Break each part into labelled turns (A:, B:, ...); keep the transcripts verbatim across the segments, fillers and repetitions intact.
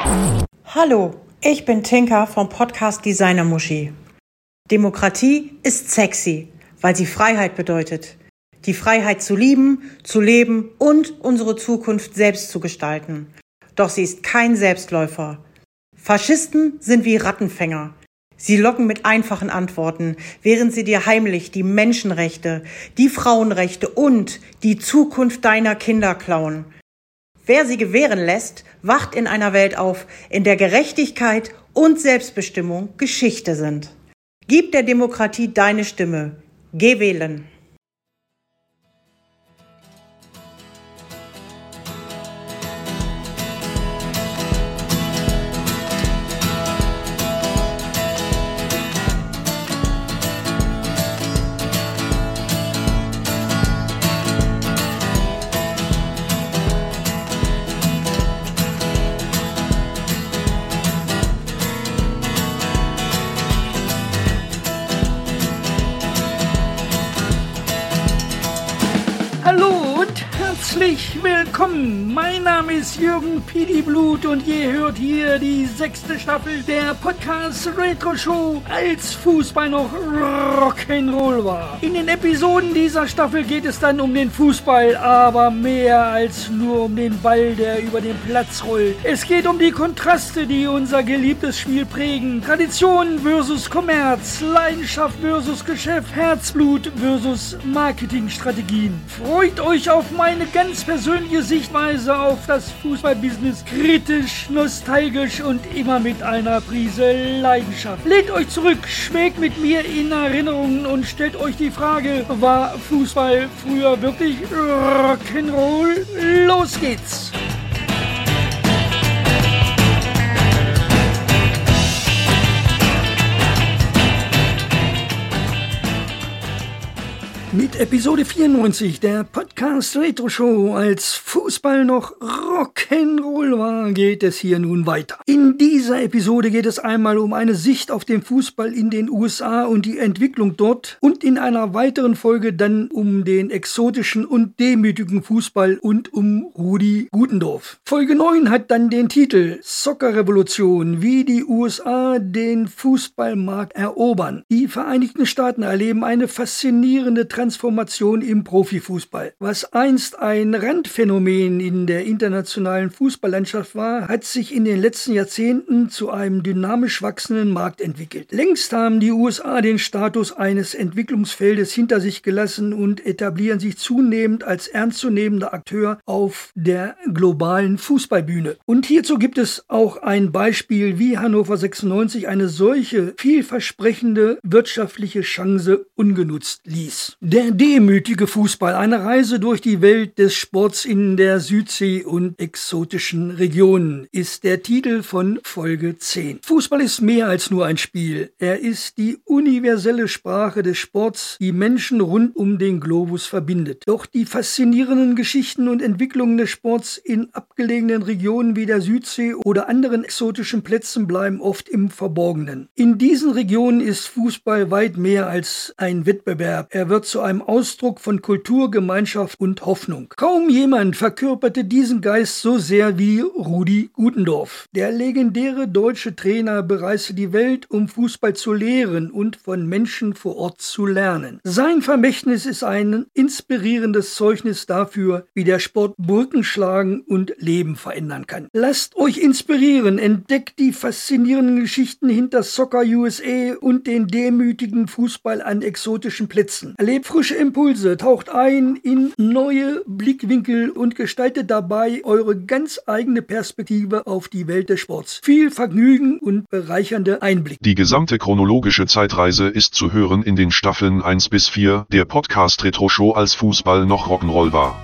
A: Hallo, ich bin Tinka vom Podcast Designer Muschi. Demokratie ist sexy, weil sie Freiheit bedeutet. Die Freiheit zu lieben, zu leben und unsere Zukunft selbst zu gestalten. Doch sie ist kein Selbstläufer. Faschisten sind wie Rattenfänger. Sie locken mit einfachen Antworten, während sie dir heimlich die Menschenrechte, die Frauenrechte und die Zukunft deiner Kinder klauen. Wer sie gewähren lässt, wacht in einer Welt auf, in der Gerechtigkeit und Selbstbestimmung Geschichte sind. Gib der Demokratie deine Stimme. Geh wählen.
B: Herzlich willkommen, mein Name ist Jürgen Pidi Blut und ihr hört hier die sechste Staffel der Podcast Retro Show, als Fußball noch Rock'n'Roll war. In den Episoden dieser Staffel geht es dann um den Fußball, aber mehr als nur um den Ball, der über den Platz rollt. Es geht um die Kontraste, die unser geliebtes Spiel prägen. Tradition versus Kommerz, Leidenschaft versus Geschäft, Herzblut versus Marketingstrategien. Freut euch auf meine ganz persönliche Sichtweise auf das Fußballbusiness, kritisch, nostalgisch und immer mit einer Prise Leidenschaft. Lehnt euch zurück, schwelgt mit mir in Erinnerungen und stellt euch die Frage, war Fußball früher wirklich Rock'n'Roll? Los geht's! Mit Episode vierundneunzig der Podcast Retro Show, als Fußball noch Rock'n'Roll war, geht es hier nun weiter. In dieser Episode geht es einmal um eine Sicht auf den Fußball in den U S A und die Entwicklung dort und in einer weiteren Folge dann um den exotischen und demütigen Fußball und um Rudi Gutendorf. Folge neun hat dann den Titel Soccer-Revolution, wie die U S A den Fußballmarkt erobern. Die Vereinigten Staaten erleben eine faszinierende Transformation im Profifußball. Was einst ein Randphänomen in der internationalen Fußballlandschaft war, hat sich in den letzten Jahrzehnten zu einem dynamisch wachsenden Markt entwickelt. Längst haben die U S A den Status eines Entwicklungsfeldes hinter sich gelassen und etablieren sich zunehmend als ernstzunehmender Akteur auf der globalen Fußballbühne. Und hierzu gibt es auch ein Beispiel, wie Hannover sechsundneunzig eine solche vielversprechende wirtschaftliche Chance ungenutzt ließ. Der demütige Fußball, eine Reise durch die Welt des Sports in der Südsee und exotischen Regionen, ist der Titel von Folge zehn. Fußball ist mehr als nur ein Spiel. Er ist die universelle Sprache des Sports, die Menschen rund um den Globus verbindet. Doch die faszinierenden Geschichten und Entwicklungen des Sports in abgelegenen Regionen wie der Südsee oder anderen exotischen Plätzen bleiben oft im Verborgenen. In diesen Regionen ist Fußball weit mehr als ein Wettbewerb. Er wird zu einem Ausdruck von Kultur, Gemeinschaft und Hoffnung. Kaum jemand verkörperte diesen Geist so sehr wie Rudi Gutendorf. Der legendäre deutsche Trainer bereiste die Welt, um Fußball zu lehren und von Menschen vor Ort zu lernen. Sein Vermächtnis ist ein inspirierendes Zeugnis dafür, wie der Sport Brücken schlagen und Leben verändern kann. Lasst euch inspirieren, entdeckt die faszinierenden Geschichten hinter Soccer U S A und den demütigen Fußball an exotischen Plätzen. Erlebt frische Impulse, taucht ein in neue Blickwinkel und gestaltet dabei eure ganz eigene Perspektive auf die Welt des Sports. Viel Vergnügen und bereichernde Einblicke.
C: Die gesamte chronologische Zeitreise ist zu hören in den Staffeln eins bis vier der Podcast Retro Show, als Fußball noch Rock'n'Roll war.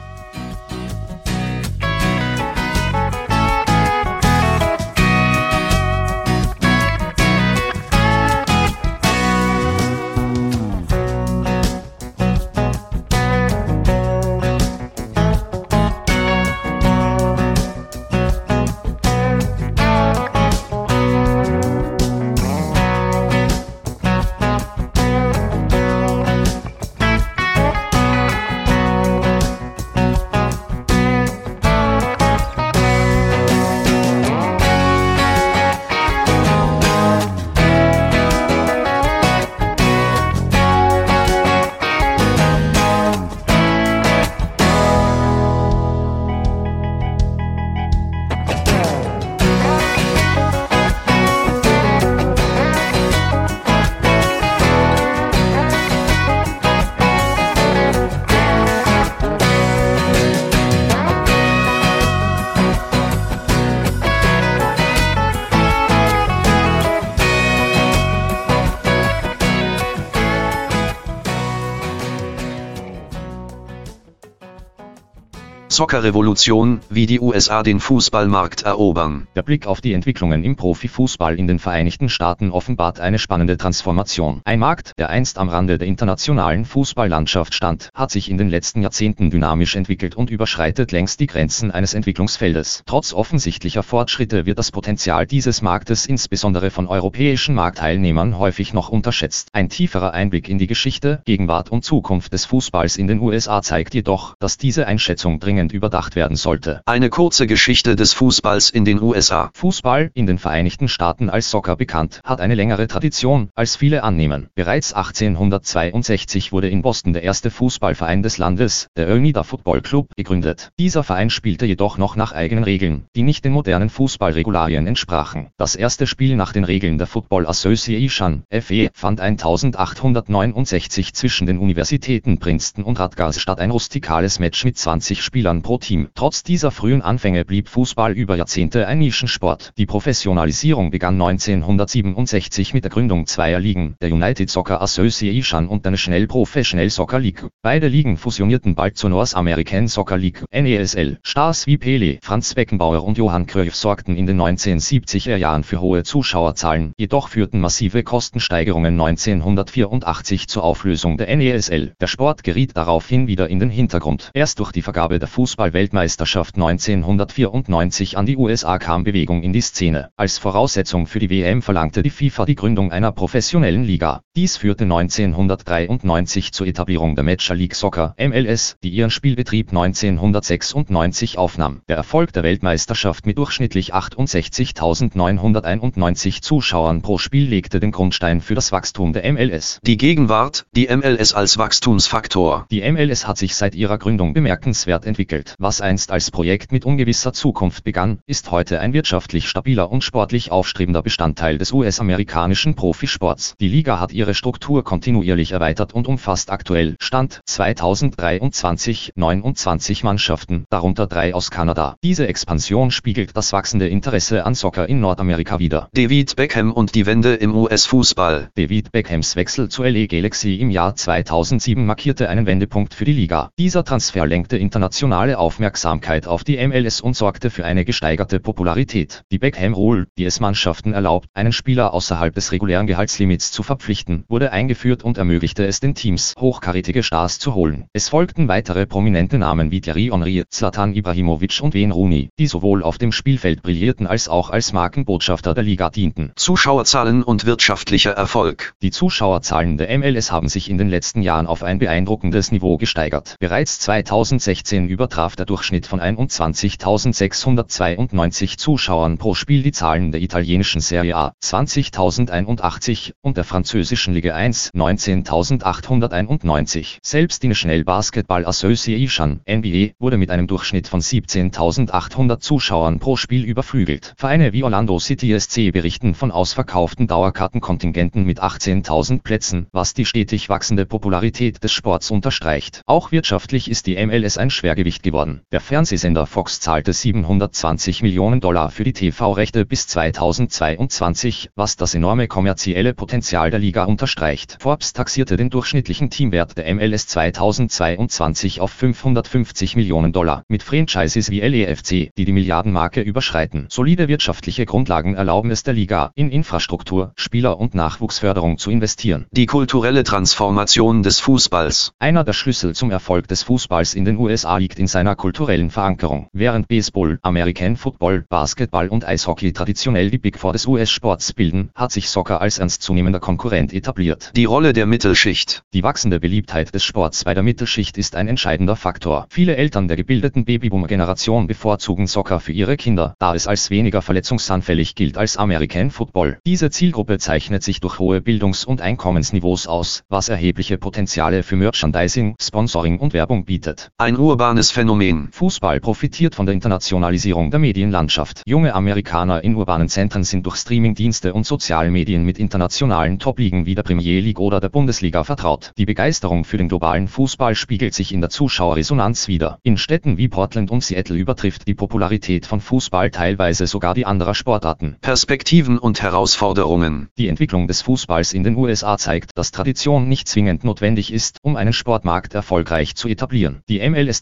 D: Soccer-Revolution, wie die U S A den Fußballmarkt erobern.
E: Der Blick auf die Entwicklungen im Profifußball in den Vereinigten Staaten offenbart eine spannende Transformation. Ein Markt, der einst am Rande der internationalen Fußballlandschaft stand, hat sich in den letzten Jahrzehnten dynamisch entwickelt und überschreitet längst die Grenzen eines Entwicklungsfeldes. Trotz offensichtlicher Fortschritte wird das Potenzial dieses Marktes insbesondere von europäischen Marktteilnehmern häufig noch unterschätzt. Ein tieferer Einblick in die Geschichte, Gegenwart und Zukunft des Fußballs in den U S A zeigt jedoch, dass diese Einschätzung dringend überdacht werden sollte.
D: Eine kurze Geschichte des Fußballs in den U S A.
E: Fußball, in den Vereinigten Staaten als Soccer bekannt, hat eine längere Tradition, als viele annehmen. Bereits achtzehnhundertzweiundsechzig wurde in Boston der erste Fußballverein des Landes, der Oneida Football Club, gegründet. Dieser Verein spielte jedoch noch nach eigenen Regeln, die nicht den modernen Fußballregularien entsprachen. Das erste Spiel nach den Regeln der Football Association, F A, fand eintausendachthundertneunundsechzig zwischen den Universitäten Princeton und Rutgers statt, ein rustikales Match mit zwanzig Spielern pro Team. Trotz dieser frühen Anfänge blieb Fußball über Jahrzehnte ein Nischensport. Die Professionalisierung begann neunzehnhundertsiebenundsechzig mit der Gründung zweier Ligen, der United Soccer Association und der National Professional Soccer League. Beide Ligen fusionierten bald zur North American Soccer League, N A S L. Stars wie Pelé, Franz Beckenbauer und Johann Cruyff sorgten in den neunzehnhundertsiebziger Jahren für hohe Zuschauerzahlen, jedoch führten massive Kostensteigerungen neunzehnhundertvierundachtzig zur Auflösung der N A S L. Der Sport geriet daraufhin wieder in den Hintergrund. Erst durch die Vergabe der Fußball-Weltmeisterschaft neunzehnhundertvierundneunzig an die U S A kam Bewegung in die Szene. Als Voraussetzung für die W M verlangte die FIFA die Gründung einer professionellen Liga. Dies führte neunzehnhundertdreiundneunzig zur Etablierung der Major League Soccer, M L S, die ihren Spielbetrieb neunzehnhundertsechsundneunzig aufnahm. Der Erfolg der Weltmeisterschaft mit durchschnittlich achtundsechzigtausendneunhunderteinundneunzig Zuschauern pro Spiel legte den Grundstein für das Wachstum der M L S.
D: Die Gegenwart, die M L S als Wachstumsfaktor.
E: Die M L S hat sich seit ihrer Gründung bemerkenswert entwickelt. Was einst als Projekt mit ungewisser Zukunft begann, ist heute ein wirtschaftlich stabiler und sportlich aufstrebender Bestandteil des U S-amerikanischen Profisports. Die Liga hat ihre Struktur kontinuierlich erweitert und umfasst aktuell, Stand zweitausenddreiundzwanzig, neunundzwanzig Mannschaften, darunter drei aus Kanada. Diese Expansion spiegelt das wachsende Interesse an Soccer in Nordamerika wider.
D: David Beckham und die Wende im U S-Fußball.
E: David Beckhams Wechsel zur L A Galaxy im Jahr zweitausendsieben markierte einen Wendepunkt für die Liga. Dieser Transfer lenkte internationale Aufmerksamkeit auf die M L S und sorgte für eine gesteigerte Popularität. Die Beckham Rule, die es Mannschaften erlaubt, einen Spieler außerhalb des regulären Gehaltslimits zu verpflichten, wurde eingeführt und ermöglichte es den Teams, hochkarätige Stars zu holen. Es folgten weitere prominente Namen wie Thierry Henry, Zlatan Ibrahimovic und Wayne Rooney, die sowohl auf dem Spielfeld brillierten als auch als Markenbotschafter der Liga dienten.
D: Zuschauerzahlen und wirtschaftlicher Erfolg.
E: Die Zuschauerzahlen der M L S haben sich in den letzten Jahren auf ein beeindruckendes Niveau gesteigert. Bereits zweitausendsechzehn übertraf der Durchschnitt von einundzwanzigtausendsechshundertzweiundneunzig Zuschauern pro Spiel die Zahlen der italienischen Serie A, zwanzigtausendeinundachtzig, und der französischen Liga eins, neunzehntausendachthunderteinundneunzig. Selbst die National Basketball Association, N B A, wurde mit einem Durchschnitt von siebzehntausendachthundert Zuschauern pro Spiel überflügelt. Vereine wie Orlando City S C berichten von ausverkauften Dauerkartenkontingenten mit achtzehntausend Plätzen, was die stetig wachsende Popularität des Sports unterstreicht. Auch wirtschaftlich ist die M L S ein Schwergewicht geworden. Der Fernsehsender Fox zahlte siebenhundertzwanzig Millionen Dollar für die T V-Rechte bis zweitausendzweiundzwanzig, was das enorme kommerzielle Potenzial der Liga unterstreicht. Forbes taxierte den durchschnittlichen Teamwert der M L S zweitausendzweiundzwanzig auf fünfhundertfünfzig Millionen Dollar, mit Franchises wie L A F C, die die Milliardenmarke überschreiten. Solide wirtschaftliche Grundlagen erlauben es der Liga, in Infrastruktur, Spieler- und Nachwuchsförderung zu investieren.
D: Die kulturelle Transformation des Fußballs.
E: Einer der Schlüssel zum Erfolg des Fußballs in den U S A liegt in seiner kulturellen Verankerung. Während Baseball, American Football, Basketball und Eishockey traditionell die Big Four des U S-Sports bilden, hat sich Soccer als ernstzunehmender Konkurrent etabliert.
D: Die Rolle der Mittelschicht.
E: Die wachsende Beliebtheit des Sports bei der Mittelschicht ist ein entscheidender Faktor. Viele Eltern der gebildeten Babyboomer-Generation bevorzugen Soccer für ihre Kinder, da es als weniger verletzungsanfällig gilt als American Football. Diese Zielgruppe zeichnet sich durch hohe Bildungs- und Einkommensniveaus aus, was erhebliche Potenziale für Merchandising, Sponsoring und Werbung bietet.
D: Ein urbanes Phänomen.
E: Fußball profitiert von der Internationalisierung der Medienlandschaft. Junge Amerikaner in urbanen Zentren sind durch Streamingdienste und soziale Medien mit internationalen Top-Ligen wie der Premier League oder der Bundesliga vertraut. Die Begeisterung für den globalen Fußball spiegelt sich in der Zuschauerresonanz wider. In Städten wie Portland und Seattle übertrifft die Popularität von Fußball teilweise sogar die anderer Sportarten.
D: Perspektiven und Herausforderungen.
E: Die Entwicklung des Fußballs in den U S A zeigt, dass Tradition nicht zwingend notwendig ist, um einen Sportmarkt erfolgreich zu etablieren. Die M L S demonstriert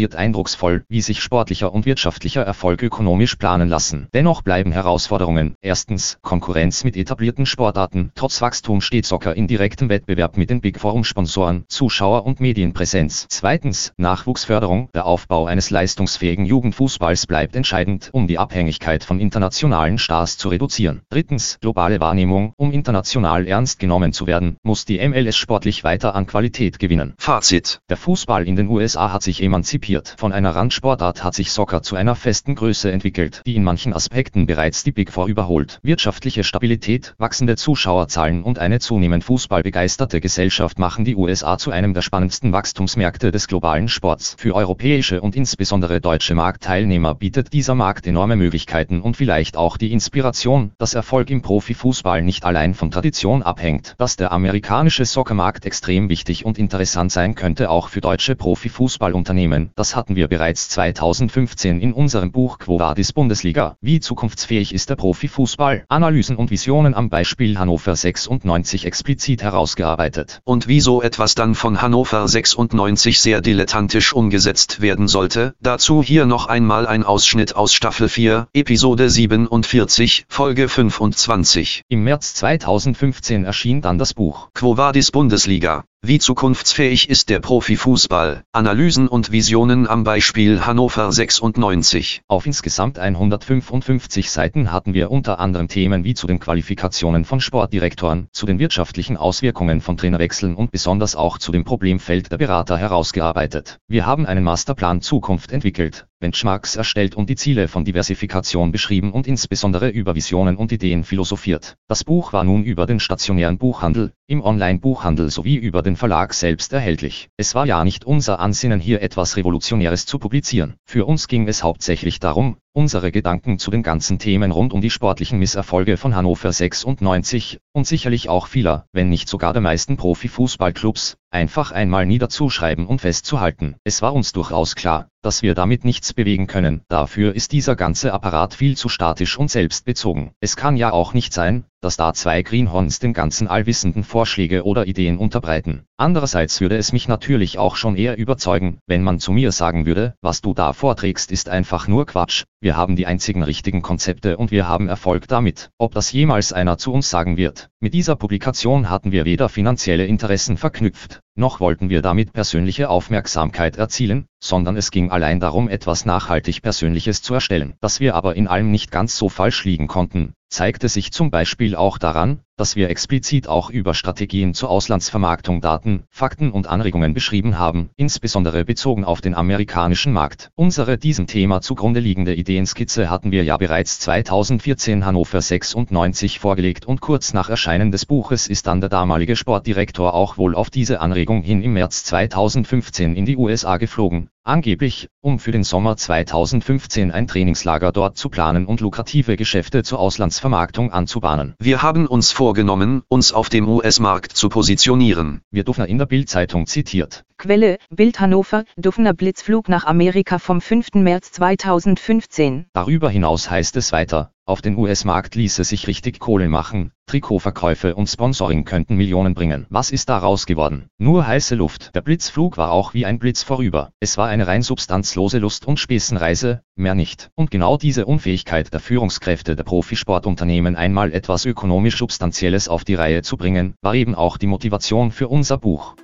E: demonstriert eindrucksvoll, wie sich sportlicher und wirtschaftlicher Erfolg ökonomisch planen lassen. Dennoch bleiben Herausforderungen. Erstens, Konkurrenz mit etablierten Sportarten. Trotz Wachstum steht Soccer in direktem Wettbewerb mit den Big Four um Sponsoren, Zuschauer und Medienpräsenz. Zweitens, Nachwuchsförderung. Der Aufbau eines leistungsfähigen Jugendfußballs bleibt entscheidend, um die Abhängigkeit von internationalen Stars zu reduzieren. Drittens, globale Wahrnehmung. Um international ernst genommen zu werden, muss die M L S sportlich weiter an Qualität gewinnen.
D: Fazit.
E: Der Fußball in den U S A hat sich emanzipiert. Von einer Randsportart hat sich Soccer zu einer festen Größe entwickelt, die in manchen Aspekten bereits die Big Four überholt. Wirtschaftliche Stabilität, wachsende Zuschauerzahlen und eine zunehmend fußballbegeisterte Gesellschaft machen die U S A zu einem der spannendsten Wachstumsmärkte des globalen Sports. Für europäische und insbesondere deutsche Marktteilnehmer bietet dieser Markt enorme Möglichkeiten und vielleicht auch die Inspiration, dass Erfolg im Profifußball nicht allein von Tradition abhängt. Dass der amerikanische Soccermarkt extrem wichtig und interessant sein könnte auch für deutsche Profifußballunternehmen, das hatten wir bereits zweitausendfünfzehn in unserem Buch Quo Vadis Bundesliga? Wie zukunftsfähig ist der Profifußball? Analysen und Visionen am Beispiel Hannover sechsundneunzig explizit herausgearbeitet.
D: Und wieso etwas dann von Hannover sechsundneunzig sehr dilettantisch umgesetzt werden sollte? Dazu hier noch einmal ein Ausschnitt aus Staffel vier, Episode siebenundvierzig, Folge fünfundzwanzig.
E: Im März zweitausendfünfzehn erschien dann das Buch
D: Quo Vadis Bundesliga? Wie zukunftsfähig ist der Profifußball? Analysen und Visionen am Beispiel Hannover sechsundneunzig.
E: Auf insgesamt hundertfünfundfünfzig Seiten hatten wir unter anderem Themen wie zu den Qualifikationen von Sportdirektoren, zu den wirtschaftlichen Auswirkungen von Trainerwechseln und besonders auch zu dem Problemfeld der Berater herausgearbeitet. Wir haben einen Masterplan Zukunft entwickelt, Benchmarks erstellt und die Ziele von Diversifikation beschrieben und insbesondere über Visionen und Ideen philosophiert. Das Buch war nun über den stationären Buchhandel, im Online-Buchhandel sowie über den Verlag selbst erhältlich. Es war ja nicht unser Ansinnen, hier etwas Revolutionäres zu publizieren. Für uns ging es hauptsächlich darum, unsere Gedanken zu den ganzen Themen rund um die sportlichen Misserfolge von Hannover sechsundneunzig und sicherlich auch vieler, wenn nicht sogar der meisten Profifußballclubs, einfach einmal niederzuschreiben und festzuhalten. Es war uns durchaus klar, dass wir damit nichts bewegen können. Dafür ist dieser ganze Apparat viel zu statisch und selbstbezogen. Es kann ja auch nicht sein, dass da zwei Greenhorns den ganzen allwissenden Vorschläge oder Ideen unterbreiten. Andererseits würde es mich natürlich auch schon eher überzeugen, wenn man zu mir sagen würde, was du da vorträgst ist einfach nur Quatsch. Wir haben die einzigen richtigen Konzepte und wir haben Erfolg damit. Ob das jemals einer zu uns sagen wird? Mit dieser Publikation hatten wir weder finanzielle Interessen verknüpft, noch wollten wir damit persönliche Aufmerksamkeit erzielen, sondern es ging allein darum, etwas nachhaltig Persönliches zu erstellen. Dass wir aber in allem nicht ganz so falsch liegen konnten, zeigte sich zum Beispiel auch daran, dass wir explizit auch über Strategien zur Auslandsvermarktung Daten, Fakten und Anregungen beschrieben haben, insbesondere bezogen auf den amerikanischen Markt. Unsere diesem Thema zugrunde liegende Ideenskizze hatten wir ja bereits zweitausendvierzehn Hannover sechsundneunzig vorgelegt und kurz nach Erscheinen des Buches ist dann der damalige Sportdirektor auch wohl auf diese Anregung hin im März zweitausendfünfzehn in die U S A geflogen. Angeblich, um für den Sommer zweitausendfünfzehn ein Trainingslager dort zu planen und lukrative Geschäfte zur Auslandsvermarktung anzubahnen.
D: Wir haben uns vorgenommen, uns auf dem U S-Markt zu positionieren.
E: Wird Dufner in der Bild-Zeitung zitiert.
F: Quelle, Bild Hannover, Dufner Blitzflug nach Amerika vom fünften März zweitausendfünfzehn.
E: Darüber hinaus heißt es weiter, auf den U S-Markt ließe sich richtig Kohle machen, Trikotverkäufe und Sponsoring könnten Millionen bringen. Was ist daraus geworden? Nur heiße Luft. Der Blitzflug war auch wie ein Blitz vorüber. Es war eine rein substanzlose Lust- und Späßenreise, mehr nicht. Und genau diese Unfähigkeit der Führungskräfte der Profisportunternehmen einmal etwas ökonomisch Substanzielles auf die Reihe zu bringen, war eben auch die Motivation für unser Buch.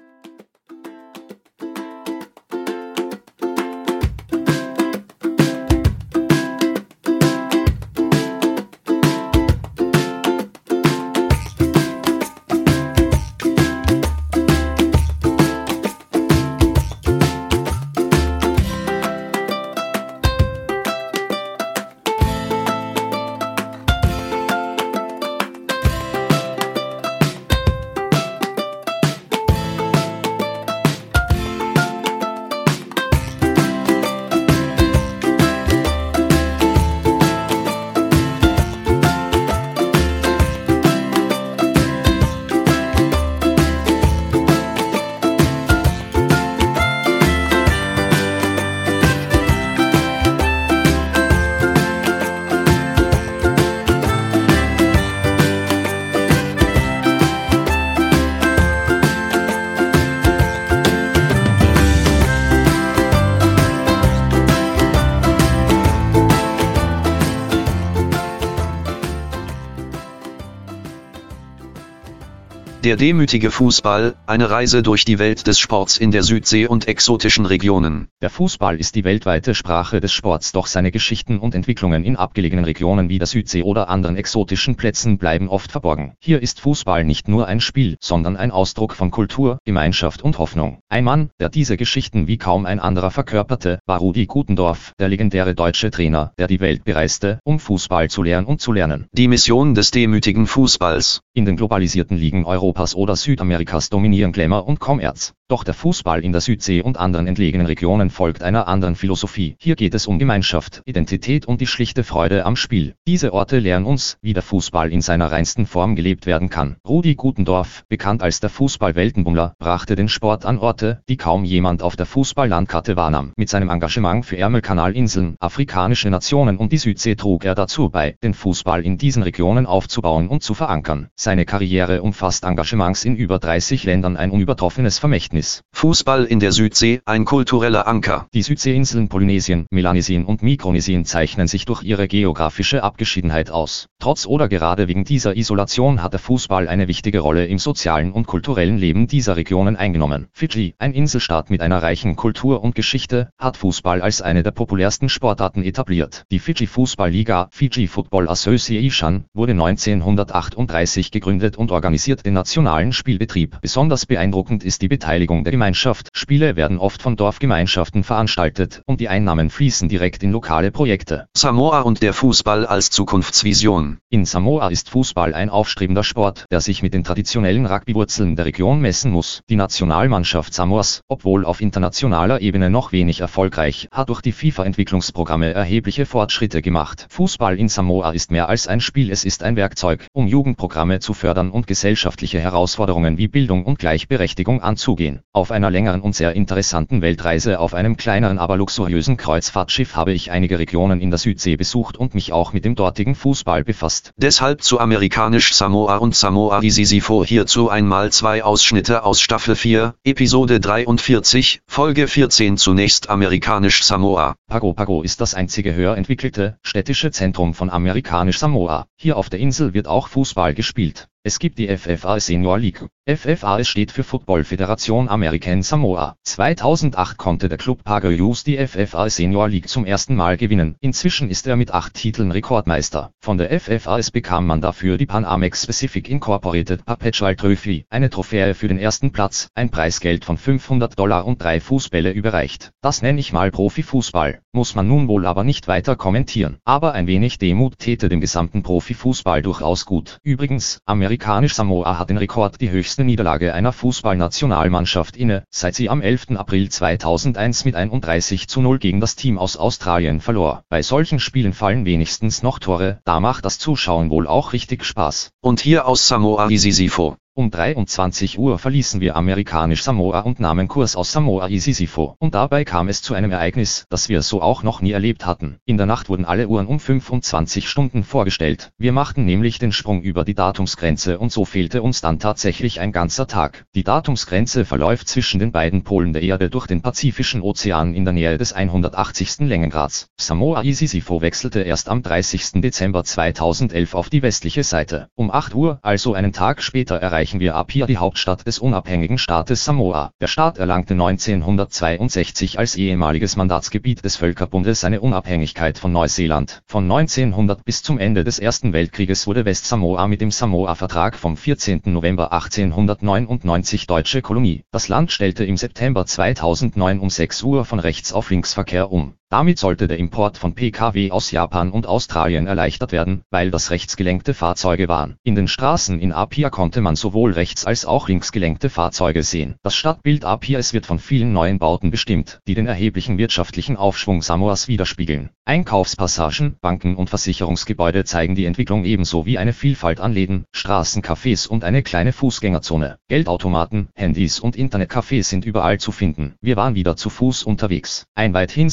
D: Der demütige Fußball, eine Reise durch die Welt des Sports in der Südsee und exotischen Regionen.
E: Der Fußball ist die weltweite Sprache des Sports, doch seine Geschichten und Entwicklungen in abgelegenen Regionen wie der Südsee oder anderen exotischen Plätzen bleiben oft verborgen. Hier ist Fußball nicht nur ein Spiel, sondern ein Ausdruck von Kultur, Gemeinschaft und Hoffnung. Ein Mann, der diese Geschichten wie kaum ein anderer verkörperte, war Rudi Gutendorf, der legendäre deutsche Trainer, der die Welt bereiste, um Fußball zu lehren und zu lernen.
D: Die Mission des demütigen Fußballs.
E: In den globalisierten Ligen Europas oder Südamerikas dominieren Glamour und Kommerz. Doch der Fußball in der Südsee und anderen entlegenen Regionen folgt einer anderen Philosophie. Hier geht es um Gemeinschaft, Identität und die schlichte Freude am Spiel. Diese Orte lehren uns, wie der Fußball in seiner reinsten Form gelebt werden kann. Rudi Gutendorf, bekannt als der Fußball-Weltenbummler, brachte den Sport an Orte, die kaum jemand auf der Fußball-Landkarte wahrnahm. Mit seinem Engagement für Ärmelkanalinseln, afrikanische Nationen und die Südsee trug er dazu bei, den Fußball in diesen Regionen aufzubauen und zu verankern. Seine Karriere umfasst Engagements in über dreißig Ländern, ein unübertroffenes Vermächtnis.
D: Fußball in der Südsee, ein kultureller Anker.
E: Die Südseeinseln Polynesien, Melanesien und Mikronesien zeichnen sich durch ihre geografische Abgeschiedenheit aus. Trotz oder gerade wegen dieser Isolation hat der Fußball eine wichtige Rolle im sozialen und kulturellen Leben dieser Regionen eingenommen. Fidschi, ein Inselstaat mit einer reichen Kultur und Geschichte, hat Fußball als eine der populärsten Sportarten etabliert. Die Fidschi Fußballliga, Fiji Football Association, wurde neunzehnhundertachtunddreißig gegründet und organisiert den nationalen Spielbetrieb. Besonders beeindruckend ist die Beteiligung der Gemeinschaft. Spiele werden oft von Dorfgemeinschaften veranstaltet und die Einnahmen fließen direkt in lokale Projekte.
D: Samoa und der Fußball als Zukunftsvision.
E: In Samoa ist Fußball ein aufstrebender Sport, der sich mit den traditionellen Rugby-Wurzeln der Region messen muss. Die Nationalmannschaft Samoas, obwohl auf internationaler Ebene noch wenig erfolgreich, hat durch die FIFA-Entwicklungsprogramme erhebliche Fortschritte gemacht. Fußball in Samoa ist mehr als ein Spiel, es ist ein Werkzeug, um Jugendprogramme zu fördern und gesellschaftliche Herausforderungen wie Bildung und Gleichberechtigung anzugehen. Auf einer längeren und sehr interessanten Weltreise auf einem kleineren, aber luxuriösen Kreuzfahrtschiff habe ich einige Regionen in der Südsee besucht und mich auch mit dem dortigen Fußball befasst.
D: Deshalb zu amerikanisch Samoa und Samoa Isisifo. Hierzu einmal zwei Ausschnitte aus Staffel vier, Episode dreiundvierzig, Folge vierzehn. Zunächst amerikanisch Samoa.
E: Pago Pago ist das einzige höher entwickelte, städtische Zentrum von amerikanisch Samoa. Hier auf der Insel wird auch Fußball gespielt. Es gibt die F F A S Senior League. F F A S steht für Football Federation American Samoa. zweitausendacht konnte der Club Pago Youth die F F A S Senior League zum ersten Mal gewinnen. Inzwischen ist er mit acht Titeln Rekordmeister. Von der F F A S bekam man dafür die Pan Amex Pacific Incorporated Perpetual Trophy, eine Trophäe für den ersten Platz, ein Preisgeld von fünfhundert Dollar und drei Fußbälle überreicht. Das nenne ich mal Profifußball. Muss man nun wohl aber nicht weiter kommentieren. Aber ein wenig Demut täte dem gesamten Profifußball durchaus gut. Übrigens, Amerika Amerikanisch Samoa hat den Rekord, die höchste Niederlage einer Fußballnationalmannschaft inne, seit sie am elften April zweitausendeins mit einunddreißig zu null gegen das Team aus Australien verlor. Bei solchen Spielen fallen wenigstens noch Tore, da macht das Zuschauen wohl auch richtig Spaß.
D: Und hier aus Samoa Isisifo.
E: Um dreiundzwanzig Uhr verließen wir amerikanisch Samoa und nahmen Kurs aus Samoa Isisifo. Und dabei kam es zu einem Ereignis, das wir so auch noch nie erlebt hatten. In der Nacht wurden alle Uhren um fünfundzwanzig Stunden vorgestellt. Wir machten nämlich den Sprung über die Datumsgrenze und so fehlte uns dann tatsächlich ein ganzer Tag. Die Datumsgrenze verläuft zwischen den beiden Polen der Erde durch den Pazifischen Ozean in der Nähe des hundertachtzigsten Längengrads. Samoa Isisifo wechselte erst am dreißigsten Dezember zweitausendelf auf die westliche Seite. Um acht Uhr, also einen Tag später, erreichten wir Apia, die Hauptstadt des unabhängigen Staates Samoa. Der Staat erlangte neunzehnhundertzweiundsechzig als ehemaliges Mandatsgebiet des Völkerbundes seine Unabhängigkeit von Neuseeland. Von neunzehnhundert bis zum Ende des Ersten Weltkrieges wurde West-Samoa mit dem Samoa-Vertrag vom vierzehnten November achtzehnhundertneunundneunzig deutsche Kolonie. Das Land stellte im September zweitausendneun um sechs Uhr von Rechts auf Linksverkehr um. Damit sollte der Import von P K W aus Japan und Australien erleichtert werden, weil das rechtsgelenkte Fahrzeuge waren. In den Straßen in Apia konnte man sowohl rechts- als auch linksgelenkte Fahrzeuge sehen. Das Stadtbild Apias wird von vielen neuen Bauten bestimmt, die den erheblichen wirtschaftlichen Aufschwung Samoas widerspiegeln. Einkaufspassagen, Banken und Versicherungsgebäude zeigen die Entwicklung ebenso wie eine Vielfalt an Läden, Straßencafés und eine kleine Fußgängerzone. Geldautomaten, Handys und Internetcafés sind überall zu finden. Wir waren wieder zu Fuß unterwegs. Ein weithin sichtbares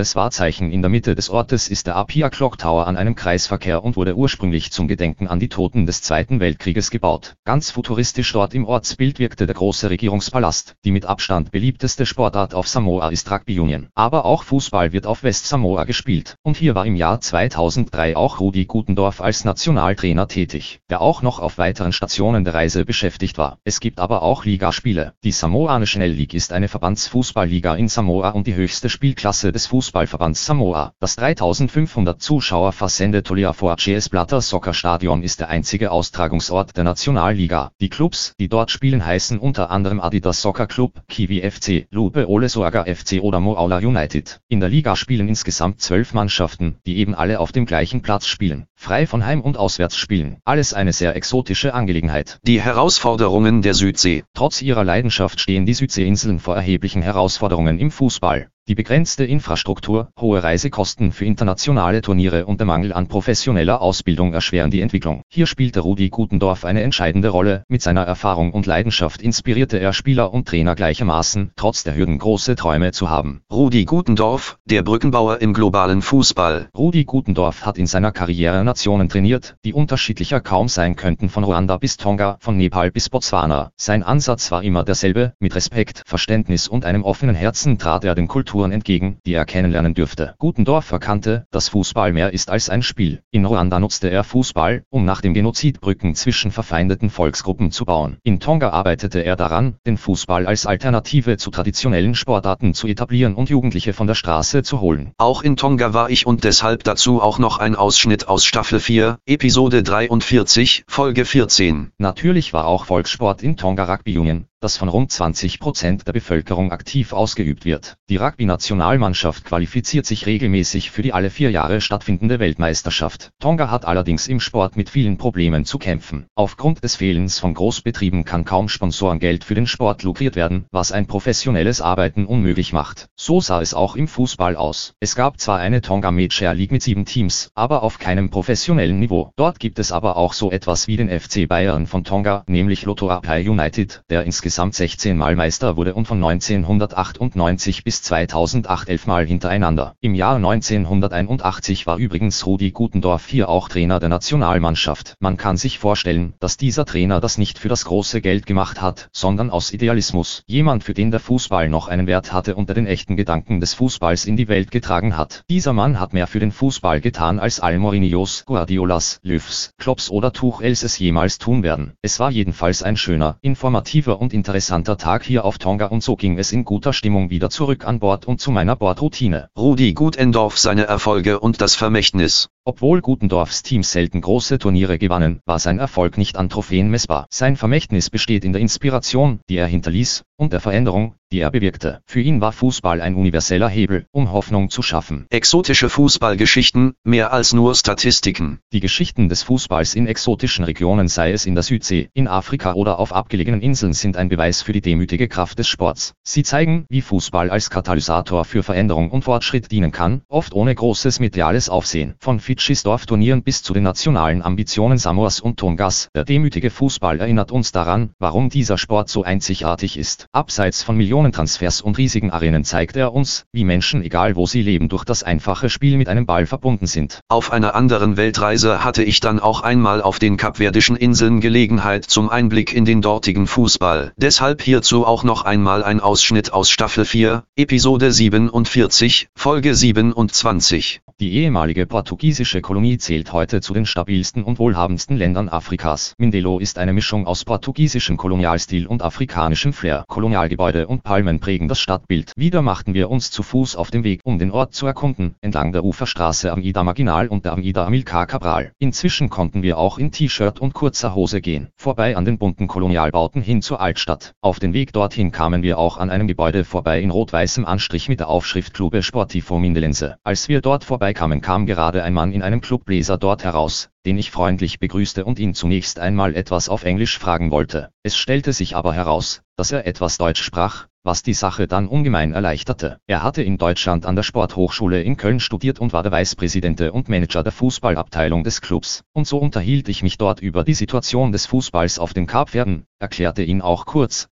E: Das Wahrzeichen in der Mitte des Ortes ist der Apia Clock Tower an einem Kreisverkehr und wurde ursprünglich zum Gedenken an die Toten des Zweiten Weltkrieges gebaut. Ganz futuristisch dort im Ortsbild wirkte der große Regierungspalast. Die mit Abstand beliebteste Sportart auf Samoa ist Rugby Union. Aber auch Fußball wird auf West-Samoa gespielt. Und hier war im Jahr zweitausenddrei auch Rudi Gutendorf als Nationaltrainer tätig, der auch noch auf weiteren Stationen der Reise beschäftigt war. Es gibt aber auch Ligaspiele. Die Samoa National League ist eine Verbandsfußballliga in Samoa und die höchste Spielklasse des Fußballverbands Samoa. Das dreitausendfünfhundert Zuschauer fassende Toliara J S Blatter Soccer Stadion ist der einzige Austragungsort der Nationalliga. Die Clubs, die dort spielen, heißen unter anderem Adidas Soccer Club, Kiwi F C, Lupe Ole Soaga F C oder Moaula United. In der Liga spielen insgesamt zwölf Mannschaften, die eben alle auf dem gleichen Platz spielen, frei von Heim- und Auswärtsspielen. Alles eine sehr exotische Angelegenheit.
D: Die Herausforderungen der Südsee.
E: Trotz ihrer Leidenschaft stehen die Südseeinseln vor erheblichen Herausforderungen im Fußball. Die begrenzte Infrastruktur, hohe Reisekosten für internationale Turniere und der Mangel an professioneller Ausbildung erschweren die Entwicklung. Hier spielte Rudi Gutendorf eine entscheidende Rolle. Mit seiner Erfahrung und Leidenschaft inspirierte er Spieler und Trainer gleichermaßen, trotz der Hürden große Träume zu haben.
D: Rudi Gutendorf, der Brückenbauer im globalen Fußball.
E: Rudi Gutendorf hat in seiner Karriere Nationen trainiert, die unterschiedlicher kaum sein könnten, von Ruanda bis Tonga, von Nepal bis Botswana. Sein Ansatz war immer derselbe: mit Respekt, Verständnis und einem offenen Herzen trat er den Kulturen entgegen, die er kennenlernen dürfte. Gutendorf erkannte, dass Fußball mehr ist als ein Spiel. In Ruanda nutzte er Fußball, um nach dem Genozid Brücken zwischen verfeindeten Volksgruppen zu bauen. In Tonga arbeitete er daran, den Fußball als Alternative zu traditionellen Sportarten zu etablieren und Jugendliche von der Straße zu holen.
D: Auch in Tonga war ich und deshalb dazu auch noch ein Ausschnitt aus Staffel vier, Episode dreiundvierzig, Folge vierzehn.
E: Natürlich war auch Volkssport in Tonga Rugby Union, das von rund zwanzig Prozent der Bevölkerung aktiv ausgeübt wird. Die Rugby-Nationalmannschaft qualifiziert sich regelmäßig für die alle vier Jahre stattfindende Weltmeisterschaft. Tonga hat allerdings im Sport mit vielen Problemen zu kämpfen. Aufgrund des Fehlens von Großbetrieben kann kaum Sponsorengeld für den Sport lukriert werden, was ein professionelles Arbeiten unmöglich macht. So sah es auch im Fußball aus. Es gab zwar eine Tonga Major League mit sieben Teams, aber auf keinem professionellen Niveau. Dort gibt es aber auch so etwas wie den F C Bayern von Tonga, nämlich Lotoapa United, der insgesamt insgesamt sechzehn Mal Meister wurde und von neunzehnhundertachtundneunzig bis zweitausendacht elf Mal hintereinander. Im Jahr neunzehnhunderteinundachtzig war übrigens Rudi Gutendorf hier auch Trainer der Nationalmannschaft. Man kann sich vorstellen, dass dieser Trainer das nicht für das große Geld gemacht hat, sondern aus Idealismus. Jemand, für den der Fußball noch einen Wert hatte und der den echten Gedanken des Fußballs in die Welt getragen hat. Dieser Mann hat mehr für den Fußball getan, als all Mourinhos, Guardiolas, Löws, Klopps oder Tuchels es jemals tun werden. Es war jedenfalls ein schöner, informativer und interessanter Tag hier auf Tonga und so ging es in guter Stimmung wieder zurück an Bord und zu meiner Bordroutine.
D: Rudi Gutendorf, seine Erfolge und das Vermächtnis.
E: Obwohl Gutendorfs Teams selten große Turniere gewannen, war sein Erfolg nicht an Trophäen messbar. Sein Vermächtnis besteht in der Inspiration, die er hinterließ, und der Veränderung, die er bewirkte. Für ihn war Fußball ein universeller Hebel, um Hoffnung zu schaffen.
D: Exotische Fußballgeschichten, mehr als nur Statistiken.
E: Die Geschichten des Fußballs in exotischen Regionen, sei es in der Südsee, in Afrika oder auf abgelegenen Inseln, sind ein Beweis für die demütige Kraft des Sports. Sie zeigen, wie Fußball als Katalysator für Veränderung und Fortschritt dienen kann, oft ohne großes mediales Aufsehen. Von Fidschis Dorfturnieren bis zu den nationalen Ambitionen Samoas und Tongas, der demütige Fußball erinnert uns daran, warum dieser Sport so einzigartig ist. Abseits von Millionen Transfers und riesigen Arenen zeigt er uns, wie Menschen, egal wo sie leben, durch das einfache Spiel mit einem Ball verbunden sind.
D: Auf einer anderen Weltreise hatte ich dann auch einmal auf den Kapverdischen Inseln Gelegenheit zum Einblick in den dortigen Fußball. Deshalb hierzu auch noch einmal ein Ausschnitt aus Staffel vier, Episode siebenundvierzig, Folge siebenundzwanzig.
E: Die ehemalige portugiesische Kolonie zählt heute zu den stabilsten und wohlhabendsten Ländern Afrikas. Mindelo ist eine Mischung aus portugiesischem Kolonialstil und afrikanischem Flair. Kolonialgebäude und Palmen prägen das Stadtbild. Wieder machten wir uns zu Fuß auf den Weg, um den Ort zu erkunden, entlang der Uferstraße Avenida Marginal und der Avenida Amilcar Cabral. Inzwischen konnten wir auch in T-Shirt und kurzer Hose gehen, vorbei an den bunten Kolonialbauten hin zur Altstadt. Auf den Weg dorthin kamen wir auch an einem Gebäude vorbei in rot-weißem Anstrich mit der Aufschrift Clube Sportivo Mindelense. Als wir dort vorbeikamen, kam gerade ein Mann in einem Clubbläser dort heraus, den ich freundlich begrüßte und ihn zunächst einmal etwas auf Englisch fragen wollte. Es stellte sich aber heraus, dass er etwas Deutsch sprach, was die Sache dann ungemein erleichterte. Er hatte in Deutschland an der Sporthochschule in Köln studiert und war der Vizepräsident und Manager der Fußballabteilung des Clubs. Und so unterhielt ich mich dort über die Situation des Fußballs auf den Kapverden, erklärte ihn auch kurz,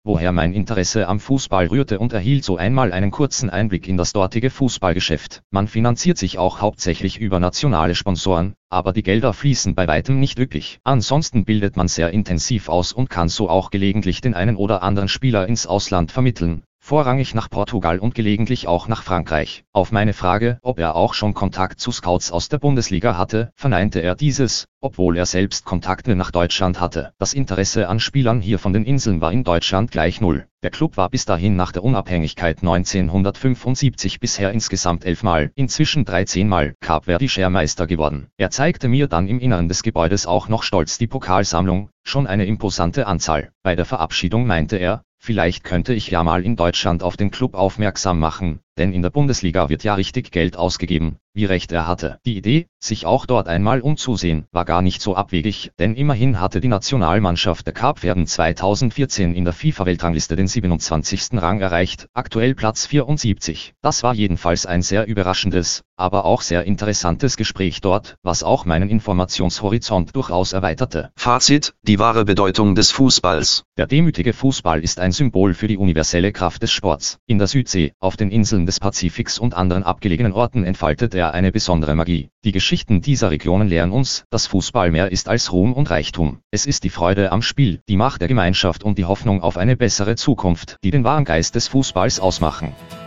E: woher mein Interesse am Fußball rührte und erhielt so einmal einen kurzen Einblick in das dortige Fußballgeschäft. Man finanziert sich auch hauptsächlich über nationale Sponsoren, aber die Gelder fließen bei weitem nicht wirklich. Ansonsten bildet man sehr intensiv aus und kann so auch gelegentlich den einen oder anderen Spieler ins Ausland vermitteln. Vorrangig nach Portugal und gelegentlich auch nach Frankreich. Auf meine Frage, ob er auch schon Kontakt zu Scouts aus der Bundesliga hatte, verneinte er dieses, obwohl er selbst Kontakte nach Deutschland hatte. Das Interesse an Spielern hier von den Inseln war in Deutschland gleich null. Der Club war bis dahin nach der Unabhängigkeit neunzehnhundertfünfundsiebzig bisher insgesamt elfmal, inzwischen dreizehnmal, Kapverdi-Schermeister geworden. Er zeigte mir dann im Inneren des Gebäudes auch noch stolz die Pokalsammlung, schon eine imposante Anzahl. Bei der Verabschiedung meinte er, vielleicht könnte ich ja mal in Deutschland auf den Club aufmerksam machen, denn in der Bundesliga wird ja richtig Geld ausgegeben, wie recht er hatte. Die Idee, sich auch dort einmal umzusehen, war gar nicht so abwegig, denn immerhin hatte die Nationalmannschaft der Kapverden zweitausendvierzehn in der FIFA-Weltrangliste den siebenundzwanzigsten Rang erreicht, aktuell Platz vierundsiebzig. Das war jedenfalls ein sehr überraschendes, aber auch sehr interessantes Gespräch dort, was auch meinen Informationshorizont durchaus erweiterte.
D: Fazit: Die wahre Bedeutung des Fußballs.
E: Der demütige Fußball ist ein Symbol für die universelle Kraft des Sports. In der Südsee, auf den Inseln des Pazifiks und anderen abgelegenen Orten entfaltet er eine besondere Magie. Die Geschichten dieser Regionen lehren uns, dass Fußball mehr ist als Ruhm und Reichtum. Es ist die Freude am Spiel, die Macht der Gemeinschaft und die Hoffnung auf eine bessere Zukunft, die den wahren Geist des Fußballs ausmachen.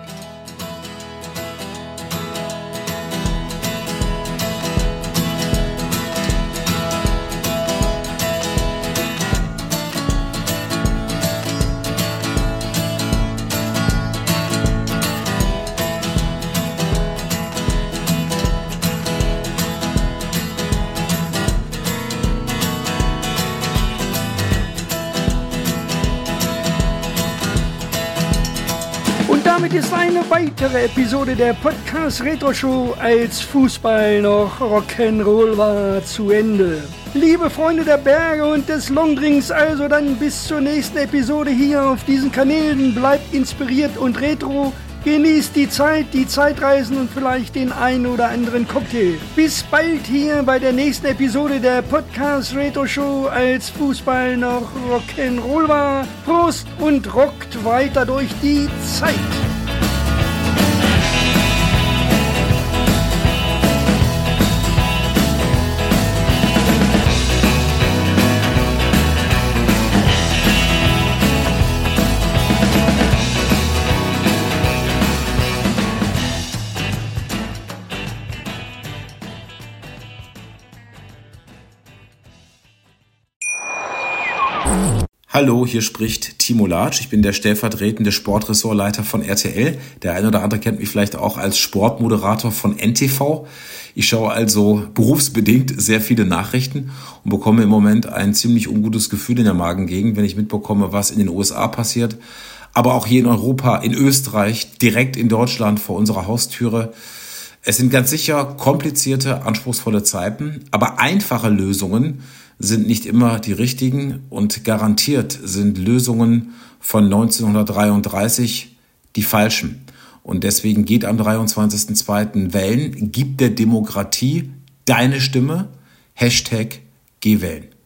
B: Damit ist eine weitere Episode der Podcast Retro Show als Fußball noch Rock'n'Roll war zu Ende. Liebe Freunde der Berge und des Longdrinks, also dann bis zur nächsten Episode hier auf diesen Kanälen. Bleibt inspiriert und retro. Genießt die Zeit, die Zeitreisen und vielleicht den einen oder anderen Cocktail. Bis bald hier bei der nächsten Episode der Podcast Retro Show als Fußball noch Rock'n'Roll war. Prost und rockt weiter durch die Zeit.
G: Hallo, hier spricht Timo Latsch. Ich bin der stellvertretende Sportressortleiter von R T L. Der eine oder andere kennt mich vielleicht auch als Sportmoderator von N T V. Ich schaue also berufsbedingt sehr viele Nachrichten und bekomme im Moment ein ziemlich ungutes Gefühl in der Magengegend, wenn ich mitbekomme, was in den U S A passiert. Aber auch hier in Europa, in Österreich, direkt in Deutschland vor unserer Haustüre. Es sind ganz sicher komplizierte, anspruchsvolle Zeiten, aber einfache Lösungen sind nicht immer die richtigen und garantiert sind Lösungen von neunzehnhundertdreiunddreißig die falschen. Und deswegen geht am dreiundzwanzigsten zweiten wählen, gib der Demokratie deine Stimme, Hashtag Geh wählen.